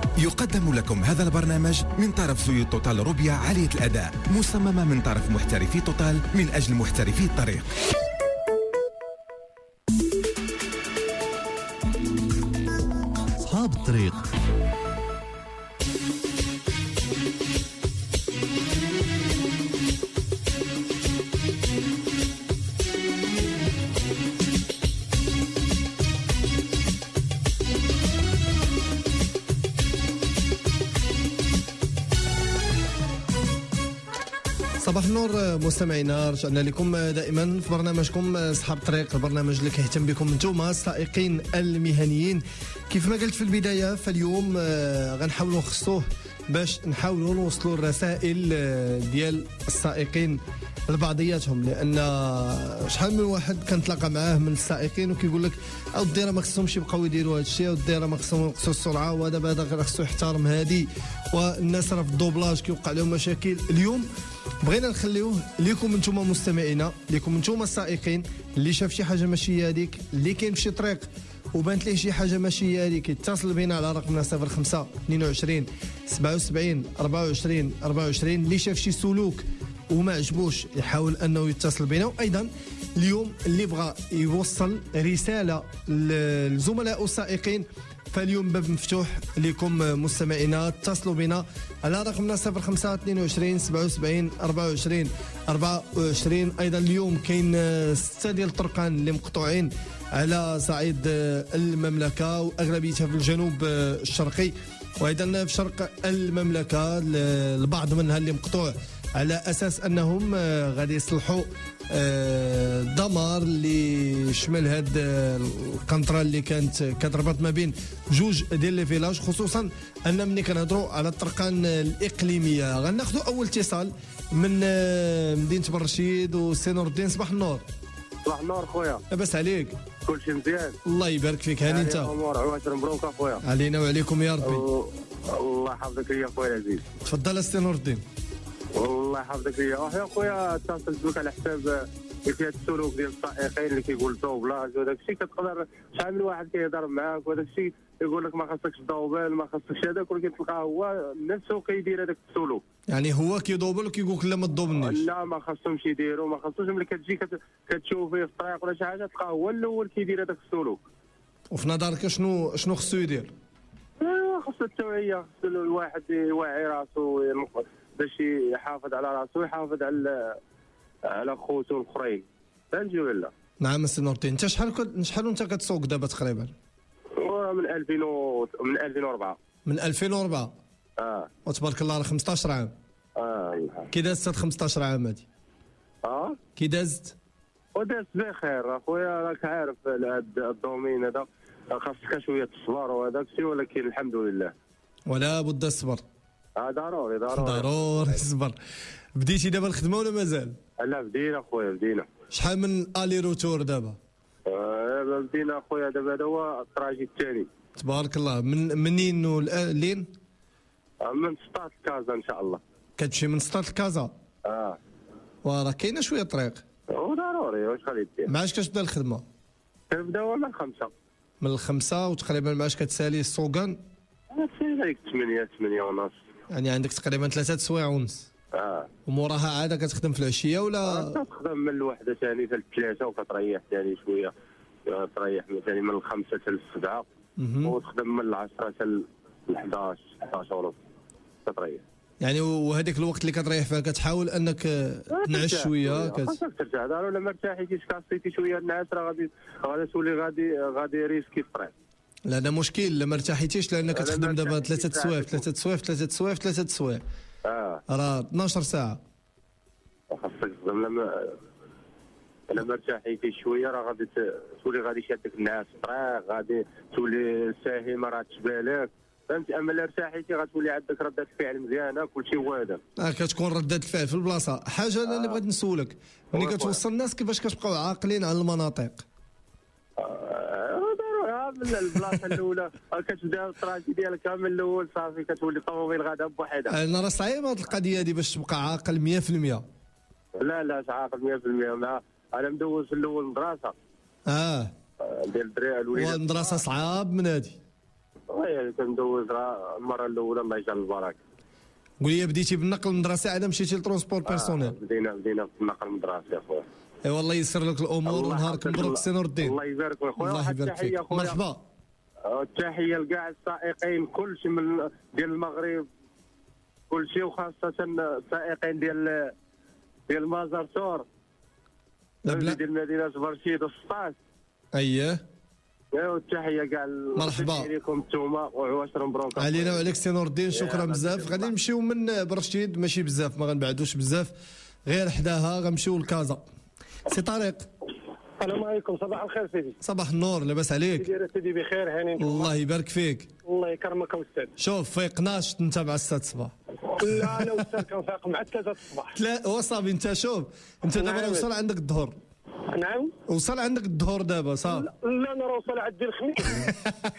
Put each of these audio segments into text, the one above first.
يقدم لكم هذا البرنامج من طرف زيوت توتال روبيا عالية الأداء، مصممة من طرف محترفي توتال من أجل محترفي الطريق. أصحاب الطريق. صباح النور مستمعينا، رجعنا لكم دائما في برنامجكم اصحاب الطريق، البرنامج اللي كيهتم بكم انتوما السائقين المهنيين. كيف ما قلت في البدايه، فاليوم غنحاولوا نخصوه باش نحاولوا نوصلوا الرسائل ديال السائقين لبعضياتهم، لان شحال من واحد كنتلاقى معاه من السائقين وكيقول لك اودي راه ما خصهمش يبقاو يديروا هذا الشيء، اودي راه ما خصهم ينقصوا السرعه، وهذا غير خصو يحترم هادي، والناس راه في الدوبلاج كيوقع لهم مشاكل. اليوم بغينا نخليوه ليكم انتوما مستمعينا، ليكم انتوما السائقين، اللي شاف شي حاجه ماشي هذيك، اللي كاين في شي طريق وبانت ليه شي حاجه ماشي هذيك، يتصل بينا على رقمنا 05 22 77 24 24. اللي شاف شي سلوك وما عجبوش يحاول انه يتصل بينا. وايضا اليوم اللي بغى يوصل رساله للزملاء السائقين، فاليوم باب مفتوح لكم مستمعينا، اتصلوا بنا على رقمنا 05 22 77 24 24. ايضا اليوم كاين 6 ديال الطرقان اللي مقطوعين على صعيد المملكه، واغلبيتها في الجنوب الشرقي، وايضا في شرق المملكه البعض منها اللي مقطوع على اساس انهم غادي يصلحوا دمار اللي شمل هاد القنطره اللي كانت كتربط ما بين جوج ديال لي فيلاج، خصوصا ان ملي كنهضروا على الطرقان الاقليميه. غناخذوا اول اتصال من مدينه برشيد وسي نور الدين. صباح النور. صباح النور خويا، لاباس عليك؟ كلشي مزيان الله يبارك فيك. هاني انت؟ امور عواشر مبروك اخويا. علينا وعليكم يا ربي. الله يحفظك ليا خويا العزيز. تفضل سي نور الدين. والله يحفظك ليا يا خويا. اتصلت بك على حساب كيف هذا السلوك ديال السائقين اللي كيقول دوبلاج وداك الشيء. كتقدر شحال من واحد كيهضر معاك وداك الشيء يقول لك ما خاصكش تدوبل ما خاصكش هذاك، ولكن تلقاه هو نفسه كيدير هذاك السلوك. يعني هو كيدوبل وكيقول لك لا ما تدوبلنيش. لا ما خاصهمش يديروا، ما خاصوش. ملي كتجي كتشوف فيه في الطريق ولا شي حاجه تلقاه هو الاول كيدير هذاك السلوك. وفي نظرك شنو خصو يدير؟ خصو التوعيه، خصو الواحد يوعي راسو باش يحافظ على راسو ويحافظ على خوتو الاخرين. فهمتي ولا؟ نعم سي نور الدين. انت شحال وانت كتسوق دابا تقريبا؟ من 2004. من 2004. وتبارك الله راه 15 عام. كي دازت هاد 15 عام هادي؟ كي دازت؟ ودازت بخير اخويا. راك عارف هذا الدومين هذا خاصك شويه تصبر وهذاك الشيء، ولكن الحمد لله ولا بد الصبر. ضروري الصبر. بديتي دابا الخدمه ولا مازال؟ لا بدينا اخويا بدينا. شحال من الي روتور دابا؟ بدينا اخويا دابا هذا هو التراجي الثاني. تبارك الله. منين لين؟ من سطات كازا ان شاء الله. كتمشي من سطات كازا؟ وراه كاينه شويه طريق. ضروري واش غادي دير؟ معاش كتبدا الخدمه؟ كنبداو من 5. من 5 وتقريبا معاش كتسالي السوقان؟ هذيك 8 ونص. يعني عندك تقريبا 3 سوايع ونص. وموراها عاده كتخدم في العشيه ولا؟ كتخدم من الوحده ثاني حتى ل3 وكتريح ثاني شويه. تريح ثاني من 5 حتى ل7 وتخدم من 10 حتى ل 11 ونص كتريح. يعني وهذيك الوقت اللي كتريح فيها كتحاول انك تنعس شويه. خاصك ترتاح. ولا ما ارتاحيتيش كاسيتي شويه النعاس راه غادي تولي غادي ريسكي الطريق. لا هذا مشكل. لا ما ارتاحيتيش لانك كتخدم دابا 3 سوايع راه 12 ساعه. خاصك تخدم. لما ارتاحيتي شويه راه غادي تولي غادي شادك النعاس في الطريق، غادي تولي ساهي ما راه تشبالك. فهمتي؟ اما الا ارتاحيتي غتولي عندك رده الفعل مزيانه كلشي واعد. كتكون رده الفعل في البلاصه. حاجه انا اللي بغيت نسولك، ملي كتوصل الناس كيفاش كتبقاو عاقلين على المناطق؟ من البلاصه الاولى كتبدا الطراجي ديالك من الاول صافي كتولي الطوموبيل غادا بوحدها. انا راه صعيب هذه القضيه هذه باش تبقى عاقل 100%. لا عاقل 100%. مع انا مدوز في الاول مدرسه. ديال الدراري الوليدات. والمدرسه صعاب من هذه. والله كندوزها المره الاولى ما جا البركه. قول لي بديتي بالنقل المدرسي عاد مشيتي للترونسبور بيرسونيل؟ بدينا بالنقل المدرسي اخويا. اي والله يسر لك الامور ونهارك مبروك سي نور الدين. الله يبارك فيك خويا. الله يبارك فيك. مرحبا. التحيه لكاع السائقين كلشي من ديال المغرب كلشي، وخاصه السائقين ديال مازرتور ديال مدينه برشيد و16. اييه والتحيه كاع مرحبا لكم نتوما وعواشر مبروك علينا وعليك سي نور الدين. شكرا بزاف. غادي نمشيو من برشيد ماشي بزاف، ما غنبعدوش بزاف، غير حداها غنمشيو لكازا. سي طارق السلام عليكم. صباح الخير سيدي. صباح النور، لاباس عليك؟ كي داير سيدي؟ بخير هاني. الله يبارك فيك. الله يكرمك استاذ. شوف فيقناش انت مع 6 الصباح. لا انا استاذ كنفيق مع 3 الصباح. وصافي انت شوف انت دابا وصل عندك الظهر. نعم وصل عندك الظهر دابا صافي. لا انا وصل عندي الخميس.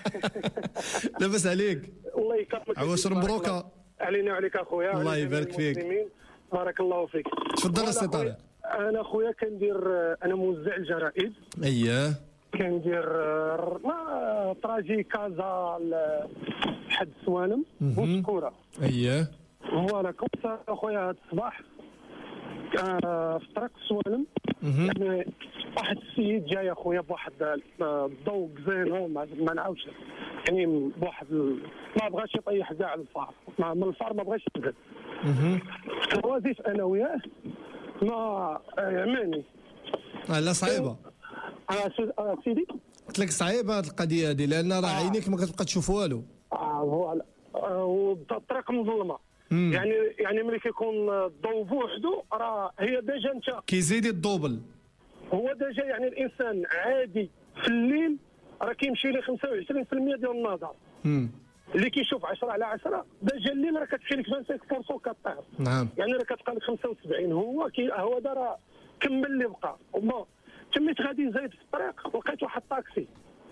لاباس عليك؟ الله يكرمك. عواشر مبروكه علينا وعليك اخويا. الله يبارك فيك. بارك الله فيك. تفضل السي طارق. انا خويا انا موزع الجرائد. اييه كندير طراجي كازا لحد سوانم وسكوره. اييه فوالا. كنت اخويا هذا الصباح في طريق سوانم، يعني واحد السيد جاي اخويا بواحد الضوء زينو ما نعاودش، يعني بواحد ما بغاش يطيح كاع الفار، من الفار ما بغاش يبعد. وازيت انا وياه ما عماني. لا صعيبه سيدي. قلت لك صعيبه هذه القضيه هذه، لان راه عينيك ما كتبقى تشوف والو. فوالا. والطريق مظلمه. يعني ملي كيكون الضوء بوحدو راه هي ديجا انت كيزيد الدوبل. هو ديجا يعني الانسان عادي في الليل راه كيمشي ليه 25% ديال النظر. اللي كيشوف 10/10 ديجا الليل راه كتمشي لك 25% كطير. نعم. يعني راه كتبقى لك 75. هو دا راه كمل اللي بقى. وما تميت غادي زايد في الطريق لقيت واحد الطاكسي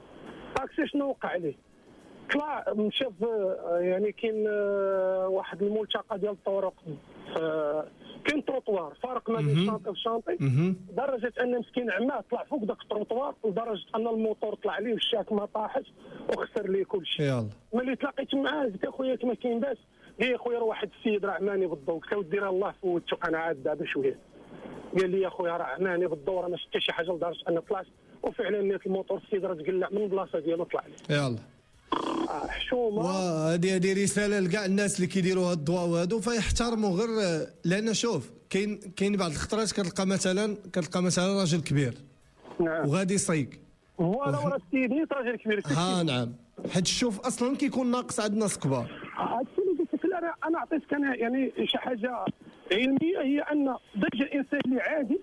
شنو وقع عليه؟ طلع مشى يعني كاين واحد الملتقى ديال الطرق، كاين تروطوار فارق ما بين الشاطئ والشاطئ، لدرجه ان مسكين عماه طلع فوق ذاك التروطوار لدرجه ان الموتور طلع ليه والشاك ما طاحت وخسر ليه كل شيء. يلاه ملي تلاقيت معاه قلت اخويا ما كاين باس. قال لي اخويا راه واحد السيد راه عماني بالضوء. قلت له ودي راه الله فوتو انا عاد دابا شويه. قال لي يا اخويا راه عماني بالضوء، راه ما شفت شي حاجه لدرجه ان طلعت، وفعلا نيت الموتور السيد راه تقلع من البلاصه ديالو طلع لي. يلاه حشومه. وهذه رساله لكاع الناس اللي كيديروا هاد الضوء وهادو فيحترموا غير، لان شوف كاين بعض الخطرات كتلقى مثلا راجل كبير. نعم. وغادي يصيق. فوالا وراه السيد نيت راجل كبير. نعم. حيت الشوف اصلا كيكون ناقص عند الناس كبار. هادشي اللي قلت لك. انا عطيتك يعني شي حاجه علميه، هي ان ديجا الانسان اللي عادي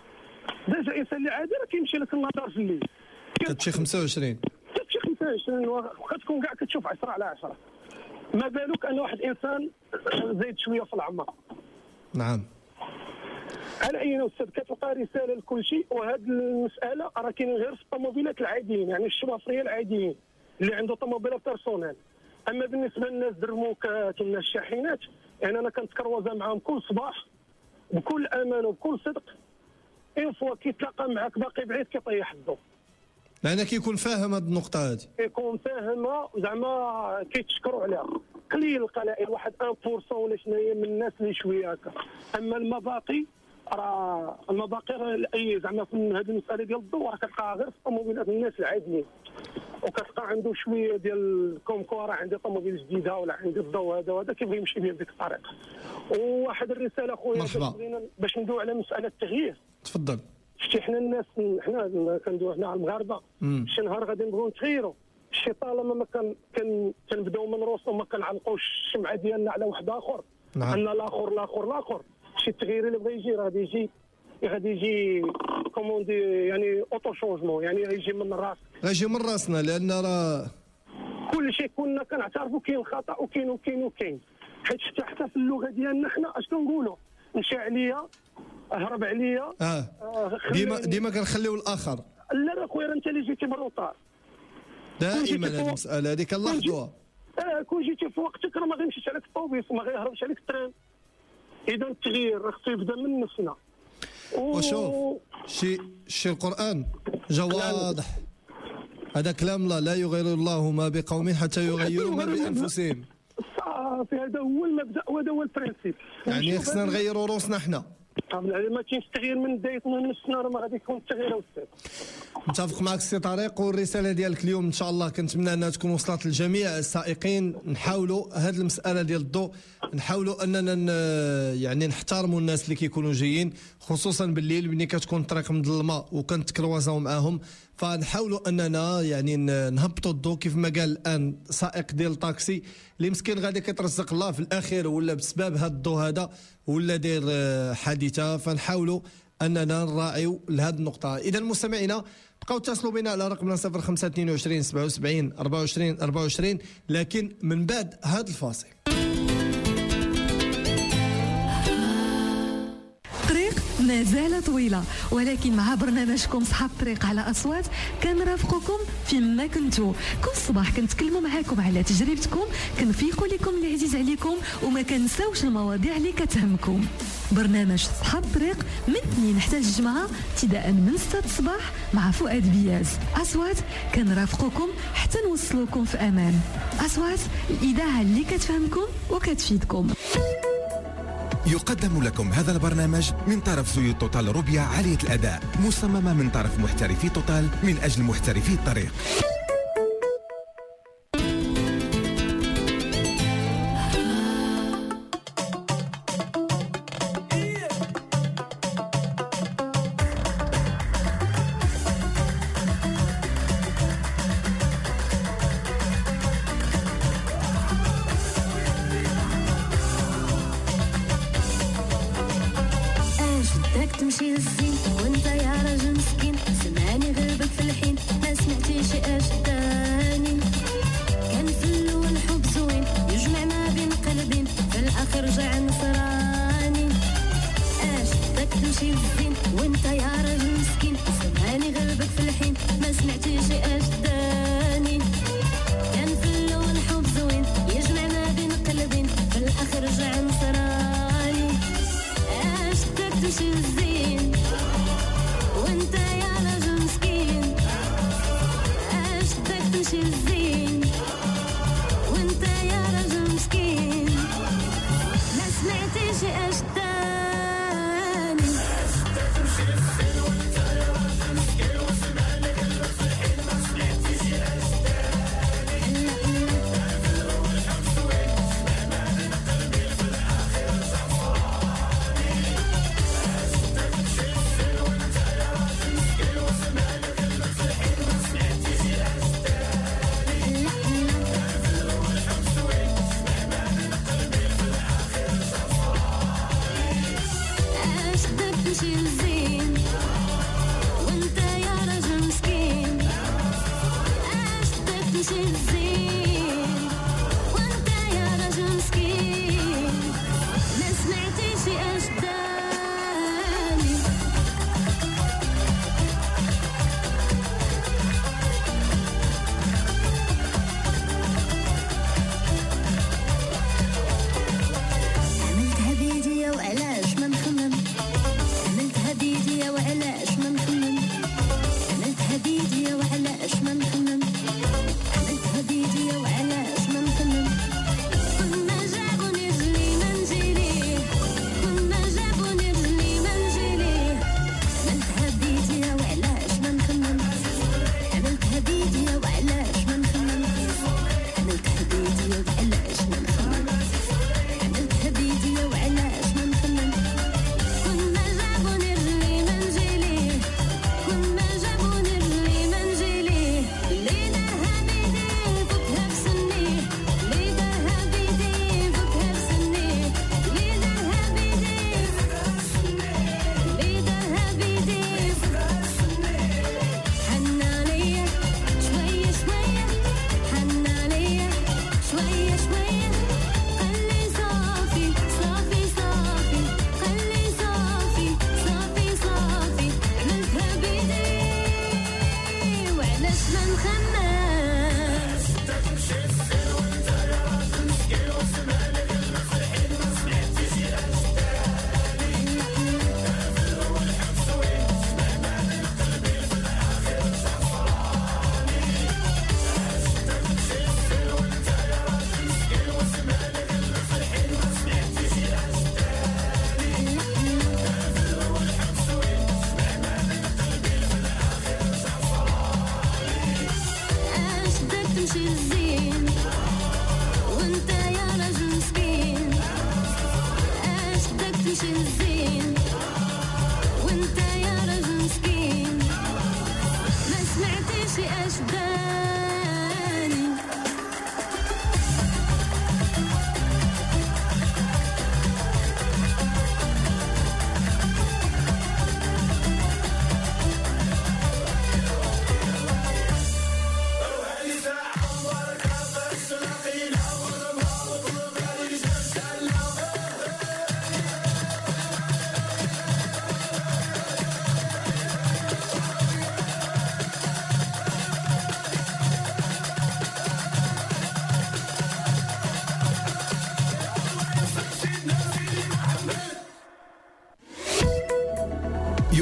راه كيمشي لك النظر في الليل كتمشي 25 واخا تكون كاع كتشوف 10/10. ما بالك ان واحد الانسان زايد شويه في العمر. نعم. على اي استاذ كتلقى رساله لكل شيء. وهذه المساله راه كاين غير في الطوموبيلات العاديين، يعني الشوافريه العاديين اللي عنده طوموبيله بيرسونيل. اما بالنسبه للناس درموكات والناس الشاحنات، يعني انا كنتكروزا معاهم كل صباح بكل امان وبكل صدق. اون فوا كيتلاقى معاك باقي بعيد كيطيح الضوء، لأن كيكون فاهم هذه النقطة هذه. كيكون فاهمها زعما كيتشكروا عليها. قليل القلائل واحد 1% ولا شناهي من الناس اللي شويه هكا. اما المباقي راه اي زعما في هذه المساله ديال الضوء راه كتلقاها غير في الطوموبيلات الناس العاديين. وكتلقى عنده شويه ديال كومكو راه عندي طوموبيل جديده ولا عندي الضوء هذا كيبغي يمشي بيه بديك الطريقه. وواحد الرساله خويا باش ندوي على مساله التغيير. تفضل. شتي حنا الناس حنا كندوي حنا المغاربه شي نهار غادي نبغيو نتغيروا. شي طالما ما كنبداو من روسو ما كنعلقوش الشمعه ديالنا على واحد اخر. نعم. ان الاخر شي التغيير اللي بغى يجي غادي يجي كوموندي يعني اوتو شونجمون، يعني غيجي من الراس. غيجي من راسنا، لان راه كل شيء كنا كنعترفوا كاين خطا وكاين حيت حتى في اللغه ديالنا حنا اش كنقولوا؟ مشى عليا، هرب عليا. ديما كنخليو الاخر. لا خويا انت اللي جيتي بالروطار دائما هذه المساله هذه كنلاحظوها. كون جيتي في وقتك راه ما غيمشيش عليك الطوبيس، ما غيهربش عليك التران. اذا التغيير خصو يبدا من نفسنا. وشوف شي القران جا واضح هذا كلام لا يغير الله ما بقوم حتى يغيروا ما بانفسهم. صافي، هذا هو المبدا وهذا هو البرانسيب. يعني خصنا نغيروا روسنا حنا. ما كاينش تغيير من بدايتنا من نفسنا، راه ما غادي يكون التغيير استاذ. متفق معك السي طارق، والرساله ديالك اليوم ان شاء الله كنتمنى انها تكون وصلت لجميع السائقين. نحاولوا هذه المساله ديال الضوء، نحاولوا اننا يعني نحترموا الناس اللي كيكونوا جايين، خصوصا بالليل ملي كتكون الطريق مظلمه وكنتكروازاو معاهم. فنحاولوا اننا يعني نهبطوا الضوء كيف ما قال الان سائق ديال الطاكسي اللي مسكين غادي كيترزق الله في الاخير ولا بسبب هذا الضوء هذا ولا داير حادثه. فنحاولوا اننا نراعيو لهذه النقطه. اذا مستمعينا بقاو اتصلوا بنا على رقمنا 0522 77 24 24، لكن من بعد هذا الفاصل. ما زال طويلة، ولكن مع برنامجكم صحاب الطريق على أصوات كنرافقكم فيما كنتو. كل صباح كنتكلموا معاكم على تجربتكم، كنفيقوا لكم اللي عزيز عليكم وما كنساوش المواضيع اللي كتهمكم. برنامج صحاب الطريق من 2 حتى الجمعة ابتداء من 6 الصباح مع فؤاد بياز. أصوات كنرافقكم حتى نوصلوكم في أمان. أصوات، الإذاعة اللي كتفهمكم وكتفيدكم. يقدم لكم هذا البرنامج من طرف زيوت توتال روبيا عالية الأداء، مصممة من طرف محترفي توتال من أجل محترفي الطريق. تمشي للزين وانت يا راجل مسكين، سمعني غيرك في الحين ما سمعتيش اش تاني. كان في الاول حب زوين يجمع ما بين قلبين، في الاخر رجع نصراني. اش بدك تمشي للزين وانت يا راجل مسكين، سمعني غيرك في الحين ما سمعتيش اش تاني. كان في الاول حب زوين يجمع ما بين قلبين، في الاخر رجع نصراني. اش بدك تمشي للزين وانت يا راجل مسكين، اش بدك تمشي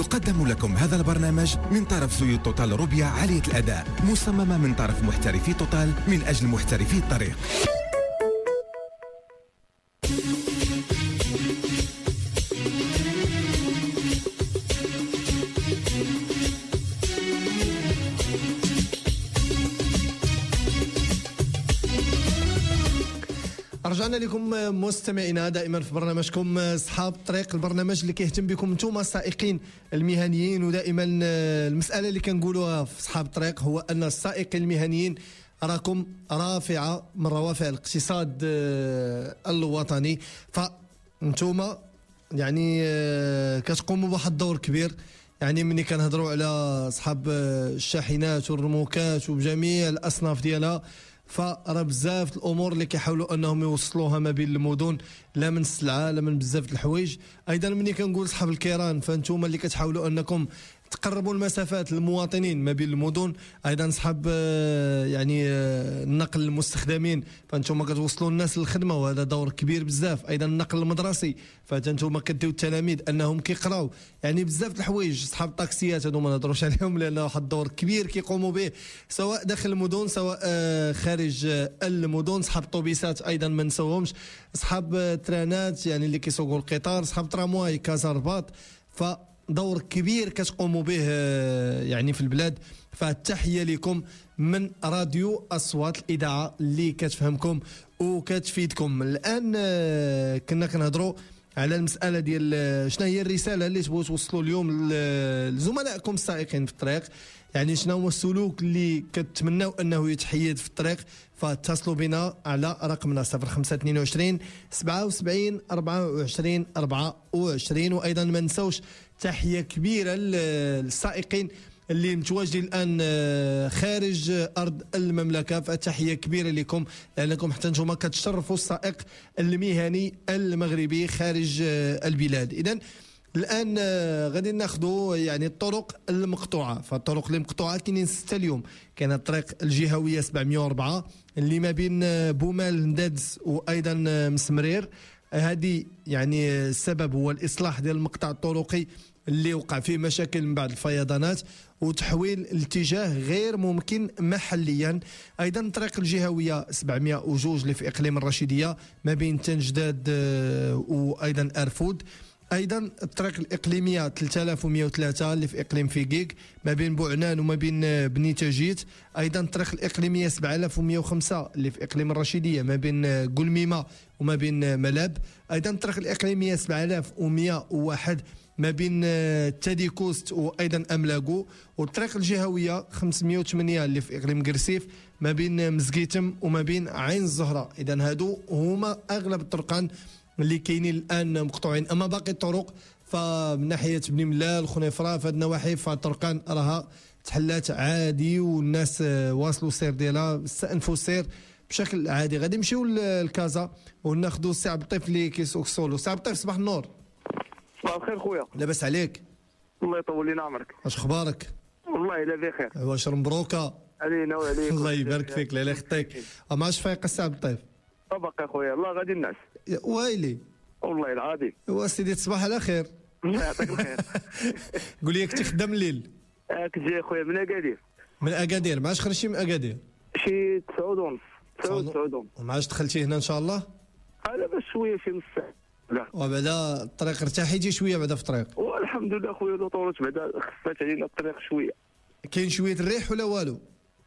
قدموا لكم هذا البرنامج من طرف زيوت توتال روبيا عالية الأداء، مصممة من طرف محترفي توتال من أجل محترفي الطريق. رجعنا لكم مستمعينا دائما في برنامجكم اصحاب الطريق، البرنامج اللي كيهتم بكم انتم السائقين المهنيين. ودائما المساله اللي كنقولوها في اصحاب الطريق هو ان السائقين المهنيين راكم رافعه من روافع الاقتصاد الوطني، فانتم يعني كتقوموا بواحد الدور كبير. يعني ملي كنهضروا على اصحاب الشاحنات والرموكات وبجميع الاصناف ديالها، فراه بزاف الامور اللي كيحاولوا انهم يوصلوها ما بين المدن، لا من السلعه لا من بزاف د الحوايج. ايضا ملي كنقول اصحاب الكيران فانتم اللي كتحاولوا انكم تقربوا المسافات للمواطنين ما بين المدن. ايضا اصحاب يعني النقل المستخدمين فانتم كتوصلوا الناس للخدمه، وهذا دور كبير بزاف. ايضا النقل المدرسي فانتم كديو التلاميذ انهم كيقراو، يعني بزاف د الحوايج. اصحاب الطاكسيات هذو ما نهضروش عليهم لان واحد الدور كبير كيقوموا به سواء داخل المدن سواء خارج المدن. اصحاب الطوبيسات ايضا ما نساوهمش، اصحاب الترانات يعني اللي كيسوقوا القطار، اصحاب ترامواي كازا رباط، دور كبير كتقوموا به يعني في البلاد. فالتحية لكم من راديو أصوات الإذاعة اللي كتفهمكم وكتفيدكم. الآن كنا كنهضروا على المسألة ديال شنو هي الرسالة اللي تبغوا توصلوا اليوم لزملائكم السائقين في الطريق، يعني شنو هو السلوك اللي كتمناو أنه يتحيد في الطريق. فاتصلوا بنا على رقمنا 0522 77 24 24. وأيضا ما نساوش تحية كبيرة للسائقين اللي متواجدين الآن خارج أرض المملكة، فتحية كبيرة لكم لأنكم حتى انتم كتشرفوا السائق المهني المغربي خارج البلاد. إذن الآن غادي ناخذوا يعني الطرق المقطوعة. فالطرق اللي مقطوعة كاينين 6 اليوم. كاين الطريق الجهوية 704 اللي ما بين بومال ندادز وأيضا مسمرير. هذه يعني السبب هو الإصلاح ديال المقطع الطرقي اللي وقع فيه مشاكل من بعد الفيضانات وتحويل الاتجاه غير ممكن محليا. ايضا الطريق الجهويه 702 اللي في اقليم الرشيديه ما بين تنجداد وايضا ارفود. ايضا الطريق الاقليميه 3103 اللي في اقليم فيكيك ما بين بوعنان وما بين بني تاجيت. ايضا الطريق الاقليميه 7105 اللي في اقليم الرشيديه ما بين قلميمه وما بين ملاب. ايضا الطريق الاقليميه 7101 ما بين تاديكوست وايضا املاقو. والطريق الجهويه 508 اللي في اقليم قرسيف ما بين مزقيتم وما بين عين الزهره. اذا هادو هما اغلب الطرقان اللي كاينين الان مقطوعين. اما باقي الطرق فمن ناحيه بني ملال خنيفره في هذه النواحي فالطرقان راها تحلات عادي والناس واصلوا السير ديالها استأنفوا السير بشكل عادي. غادي نمشيو للكازا وناخذوا السي عبد اللطيف اللي كيسوق السولو. السي عبد اللطيف صباح النور. صباح الخير خويا. لاباس عليك؟ الله يطول لينا عمرك. اش اخبارك؟ والله الا بخير. واش مبروكه علينا وعليك. الله يبارك فيك. لا يخطيك. ما عادش فايق السي عبد اللطيف؟ باقي خويا الله غادي الناس. ويلي والله العظيم. ايوا سيدي تصبح على خير. الله يعطيك الخير. قول لي كنتي خدام الليل؟ كنت جاي خويا من اكادير. من اكادير؟ ما عادش خرجتي من اكادير؟ شي 9 ونص 9 وما عادش دخلتي هنا ان شاء الله؟ على بس شويه شي نص ساعه. لا وبعدا الطريق ارتاحيتي شويه بعدا في الطريق؟ والحمد لله خويا طورت بعدا خفات علينا الطريق شويه. كاين شويه الريح ولا والو؟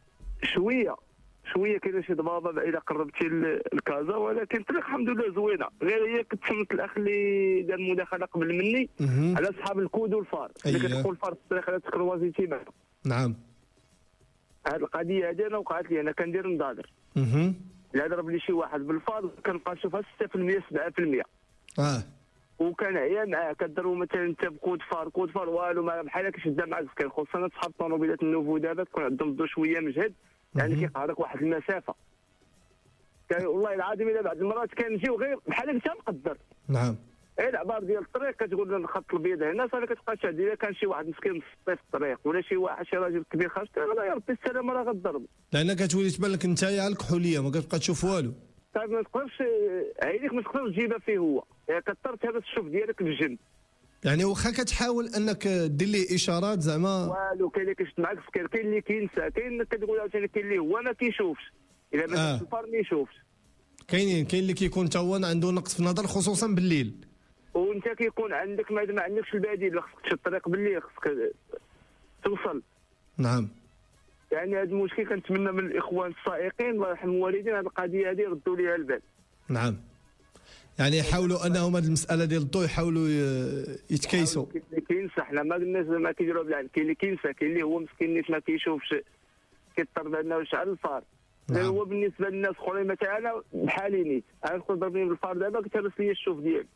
شويه كاين شي ضبابه اذا قربتي الكازا، ولكن الطريق الحمد لله زوينه. غير هي كنت سمعت الاخ اللي دار المداخله قبل مني على اصحاب الكود والفار اللي كتقول الفار في الطريق على تكروازيتي معاه. نعم. هذه القضيه هذه انا وقعت لي، انا كندير نضادر. الا ضرب لي شي واحد بالفار كنبقى نشوفها 6% 7%. وكان عيا معاه كديروا مثلا انت بكود فار والو ما بحال كيشد مع الزكان، خصوصا اصحاب الطوموبيلات النوفو دابا تكون عندهم ضو شويه مجهد، يعني كيقهرك واحد المسافه. كان والله العظيم الا بعض المرات كنجيو غير بحال انت مقدر. نعم. العبار ديال الطريق كتقول لنا الخط البيض هنا صافي كتبقى شاد. الا كان شي واحد مسكين في الطريق ولا شي راجل كبير خارج الطريق يا ربي السلامه راه غضرب. لان كتولي تبان لك انت على الكحوليه ما كتبقى تشوف والو. طيب ما تقدرش عينيك ما تقدرش تجيبها فيه هو، يعني كثرت هذا الشوف ديالك الجن. يعني واخا كتحاول انك دير ليه اشارات زعما والو. كاين اللي كيشد معاك فكر، كاين اللي كينسى، كاين اللي كتقول عاوتاني كاين اللي هو ما كيشوفش، الا ما الفار ما يشوفش. كاين اللي كيكون تا هو عنده نقص في النظر خصوصا بالليل، وانت كيكون عندك ما عندكش البديل، خصك تشد الطريق بالليل، خصك توصل. نعم. يعني هذا المشكل كنتمنى من الاخوان السائقين الله يرحم الوالدين هذه القضيه هذه يردوا ليها البال. نعم. يعني يحاولوا انهم هذه المساله ديال الضوء يحاولوا يتكيسوا. كاين اللي كينسى، حنا ما الناس ما كيديروا بالعكس، كاين اللي كينسى، كاين اللي هو مسكين نيت ما كيشوفش، كيضطر بانه يشعل الفار. نعم. هو بالنسبه للناس اخرين مثلا انا بحالي نيت، انا نقدر ضربني بالفار دابا كتهرس لي الشوف ديالي.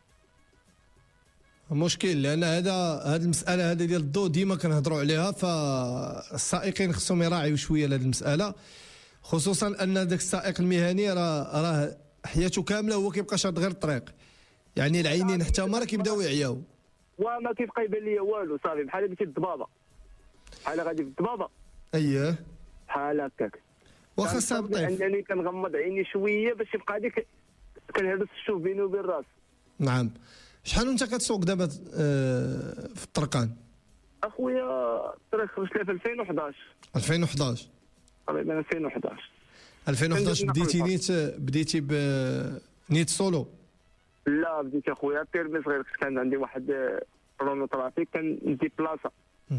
مشكل، لان هذه المساله هذه ديال الضوء ديما كنهضروا عليها، فالسائقين خصهم يراعيوا شويه لهذه المساله، خصوصا ان ذاك السائق المهني راه حياته كامله هو كيبقى شاد غير الطريق، يعني العينين حتى هما راه كيبداو يعياو وما كيبقى يبان لي والو، صافي بحال قلتي الضبابه، بحال غادي في الضبابه. اييه بحال هكاك. واخا صاب طيف. انني كنغمض عيني شويه باش يبقى ديك كنهرس الشوف بيني وبين راسي. نعم. شحال وانت كتسوق دابا في الطرقان؟ اخويا الطريق خرجت لها في 2011. 2011 تقريبا 2011 بديتي نيت سولو؟ لا بديت اخويا بيرمي صغير، كان عندي واحد رونو ترافيك كندي بلاصه.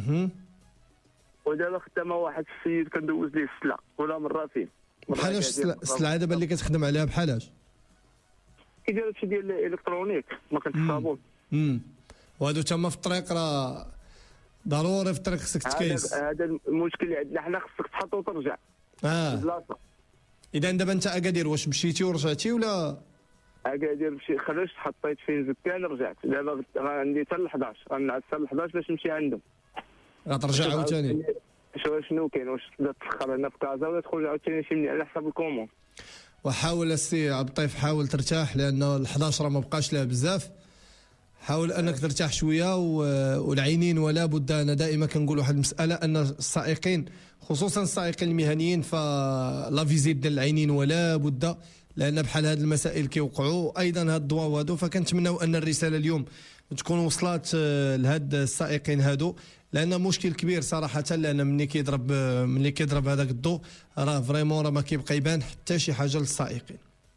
ودابا خدامه واحد السيد كندوز ليه السلعه ولا مره فين. بحالاش السلعه دابا اللي كتخدم عليها بحالاش؟ كيدير هادشي ديال الالكترونيك ما كنتصابون. وهادو تما في الطريق راه ضروري في الطريق خصك تكيس. هذا المشكل اللي عندنا حنا، خصك تحط وترجع البلاصه. اذا دابا انت اكادير واش مشيتي ورجعتي ولا؟ اكادير خرجت حطيت فين زكان رجعت، دابا عندي حتى ل 11 غنعس حتى ل 11 باش نمشي عندهم. غترجع عاوتاني؟ شنو كاين، واش تقدر تسخر هنا في كازا ولا تخرج عاوتاني شي على حساب الكومون. وحاول السي عبد اللطيف حاول ترتاح، لانه ال 11 ما بقاش لها بزاف، حاول انك ترتاح شويه والعينين. ولا بد، انا دائما كنقول واحد المساله ان السائقين خصوصا السائقين المهنيين فلا فيزيت ديال العينين ولا بد، لان بحال هذه المسائل كيوقعوا ايضا هاد الضوء هادو. فكنتمناو ان الرساله اليوم تكون وصلت لهاد السائقين هادو، لان مشكل كبير صراحه، لان ملي كيضرب هذاك الضوء راه فريمون راه ما كيبقى يبان حتى شي حاجه للسائقين.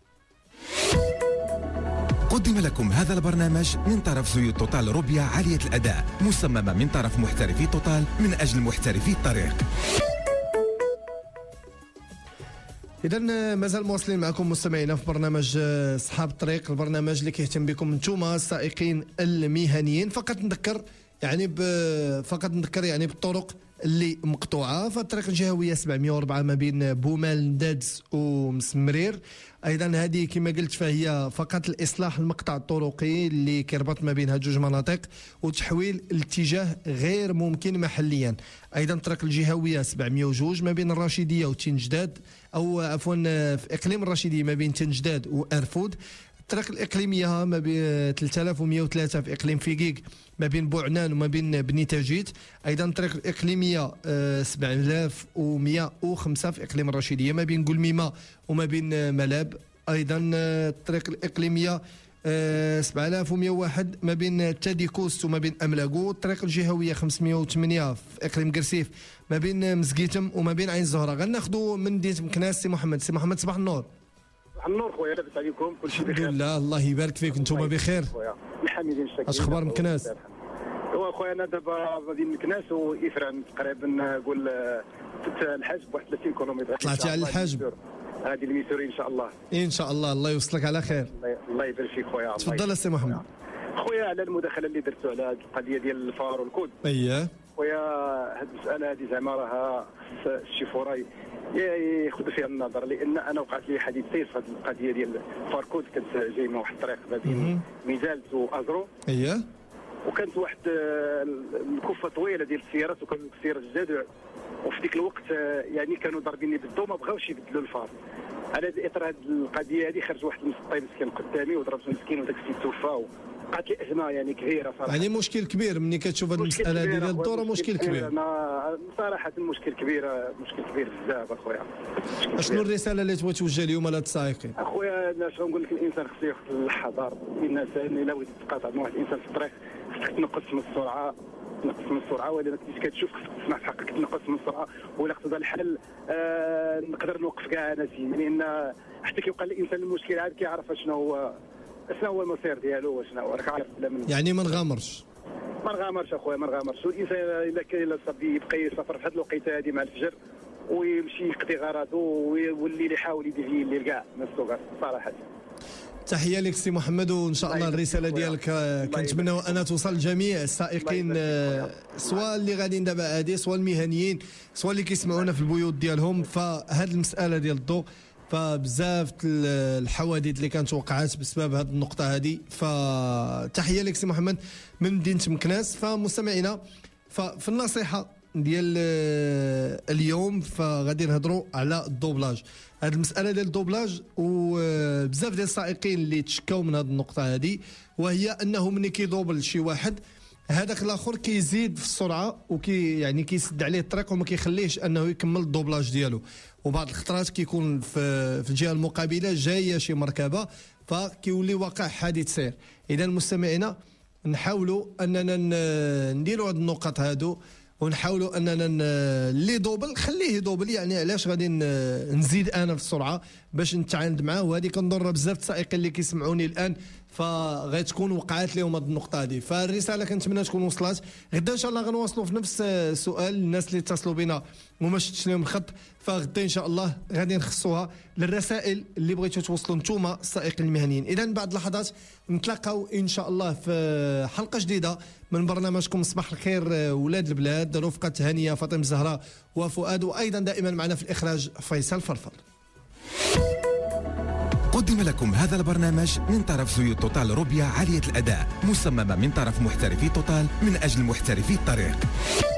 قدم لكم هذا البرنامج من طرف زيوت توتال روبيا عالية الأداء، مصممة من طرف محترفي توتال من أجل محترفي الطريق. إذا مازال مواصلين معكم مستمعينا في برنامج أصحاب الطريق، البرنامج اللي كيهتم بكم نتوما السائقين المهنيين. فقط نذكر يعني بالطرق اللي مقطوعه. فالطريق الجهويه 704 ما بين بومال ندادز ومسمرير، ايضا هذه كما قلت فهي فقط الاصلاح المقطع الطرقي اللي كيربط ما بين هاد جوج مناطق، وتحويل الاتجاه غير ممكن محليا. ايضا الطريق الجهويه 702 ما بين الرشيديه وتنجداد، او عفوا في اقليم الرشيديه ما بين تنجداد وارفود. الطريق الإقليمية ما بين 3103 في إقليم فيقيق ما بين بوعنان وما بين بني تاجيت. أيضا الطريق الإقليمية 7105 في إقليم الرشيدية ما بين قلميمة وما بين ملاب. أيضا الطريق الإقليمية 7101 ما بين تاديكوست وما بين أملاقو. الطريق الجهوية 508 في إقليم قرسيف ما بين مزقيتم وما بين عين الزهرة. غناخذوا من مدينة مكناس سي محمد. سي محمد صباح النور. النور خويا، لاباس عليكم؟ كلشي بخير؟ الحمد لله، الله يبارك فيك. نتوما بخير؟ الحميدين الشاكرين. اش اخبار مكناس؟ هو خويا انا دابا غادي مكناس وافران تقريبا نقول الحاجب بواحد 30 كيلومتر. طلعتي على الحاجب؟ هذه الميسوري ان شاء الله. ان شاء الله، الله يوصلك على خير. الله يبارك فيك خويا. تفضل السي محمد. خويا على المداخله اللي درتو على هذه القضيه ديال الفار والكود. اييه خويا هذه المساله هذه زعما راها الشيفوراي ياخذ فيها النظر، لان انا وقعت لي حديث سيف في هذه القضيه ديال فاركود. كنت جاي من واحد الطريق ما بين ميزالت وازرو. اييه. وكانت واحد الكفه طويله ديال السيارات، وكانوا السيارات جداد، وفي ذيك الوقت يعني كانوا ضاربيني بالضو، ما بغاوش يبدلوا الفار. على اثر هذه القضيه هذه خرج واحد المسطي مسكين قدامي وضربته مسكين، وداك السيد توفى. وقعت لي ازمه يعني كبيره صراحه. يعني مشكل كبير ملي كتشوف هذه المساله ديال الدوره، مشكل كبير. انا صراحه مشكل كبير بزاف اخويا. شنو الرساله اللي تبغي توجه اليوم لهاد السائقين؟ اخويا انا شنو نقول لك، الانسان خصو ياخذ الحذر. الانسان الا بغيتي تقاطع مع واحد الانسان في الطريق خصك خصك تنقص من السرعه ولا ما كنتيش كتشوف خصك تسمع في حقك تنقص من السرعه، ولا اقتضى الحل نقدر نوقف كاع انا لان حتى كيوقع الانسان المشكل عاد كيعرف شنو هو المصير ديالو وشنو راك عارف. يعني ما نغامرش اخويا، ما نغامرش. والانسان الا صاب يبقى يسافر في هذه الوقيته هذه مع الفجر ويمشي يقضي غراضه والليل يحاول يديفي الليل كاع من السوق صراحه. تحيه لك سي محمد، وان شاء الله الرساله ديالك كنتمناو انها توصل لجميع السائقين سواء اللي غاديين دابا عادي سواء المهنيين سواء اللي كيسمعونا في البيوت ديالهم. فهاد المساله ديال الضوء فبزاف الحوادث اللي كانت وقعات بسبب هذه النقطه هذه. فتحيه لك سي محمد من مدينه مكناس. فمستمعينا ففي النصيحه ديال اليوم فغادي نهضروا على الدوبلاج، هذه المساله ديال الدوبلاج. وبزاف ديال السائقين اللي تشكاو من هذه النقطه هذه، وهي انه ملي كيدوبل شي واحد هذاك الاخر كيزيد في السرعه يعني كيسد عليه الطريق وما كيخليهش انه يكمل الدوبلاج ديالو. وبعض الخطرات كيكون في الجهه المقابله جايه شي مركبه فكيولي واقع حادث سير. اذا مستمعينا نحاولوا اننا نديروا هذه النقط هادو، ونحاولوا اننا اللي دوبل خليه يدوبل. يعني علاش غادي نزيد انا في السرعه باش نتعاند معاه؟ وهذه كنظن بزاف السائقين اللي كيسمعوني الان فغتكون وقعات لهم هذه النقطه هذه. فالرساله كنتمنى تكون وصلت. غدا ان شاء الله غنواصلوا في نفس السؤال الناس اللي اتصلوا بنا وما شفتش لهم الخط، فغدا ان شاء الله غادي نخصوها للرسائل اللي بغيتوا توصلوا نتوما السائقين المهنيين. اذا بعد لحظات نتلاقاو ان شاء الله في حلقه جديده من برنامجكم صباح الخير ولاد البلاد، رفقه هانيه فاطمه الزهراء وفؤاد، وايضا دائما معنا في الاخراج فيصل فرفر. قدم لكم هذا البرنامج من طرف زيوت توتال روبيا عالية الأداء، مصممة من طرف محترفي توتال من أجل محترفي الطريق.